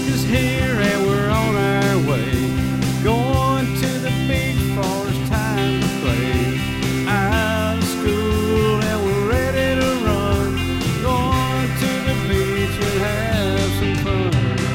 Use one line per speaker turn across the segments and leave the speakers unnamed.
is here and we're on our way. Going to the beach for it's time to play. Out of school and we're ready to run. Going to the beach and have some fun.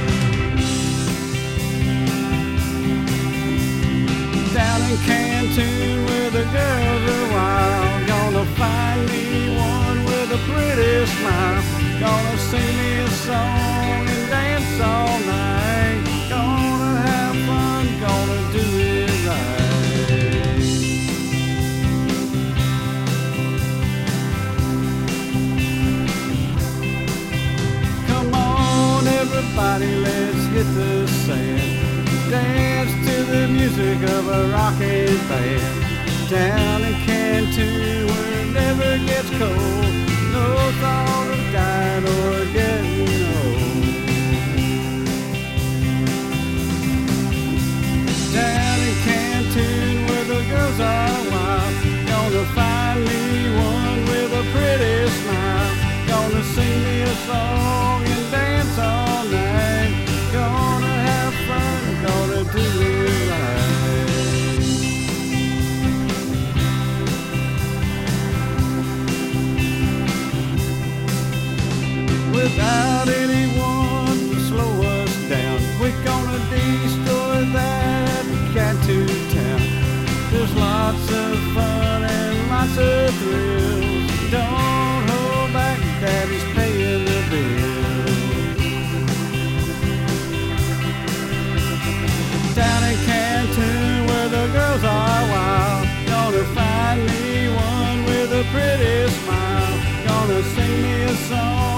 Down in Cancun where the girls are wild. Gonna find me one with a pretty smile. Gonna sing me a song and dance all night. Gonna have fun, gonna do it right. Come on everybody, let's hit the sand. Dance to the music of a rocking band. Down in Cancun where it never gets cold. No thought of dying or getting old. Down in Cancun where the girls are wild. Gonna find me one with a pretty smile. Gonna sing me a song and dance all night. Gonna have fun, gonna do it right. Without anyone to slow us down, we're gonna destroy that Catu town. There's lots of fun and lots of thrills. Don't hold back, Daddy's paying the bill. Down in Cancun where the girls are wild. Gonna find me one with a pretty smile. Gonna sing me a song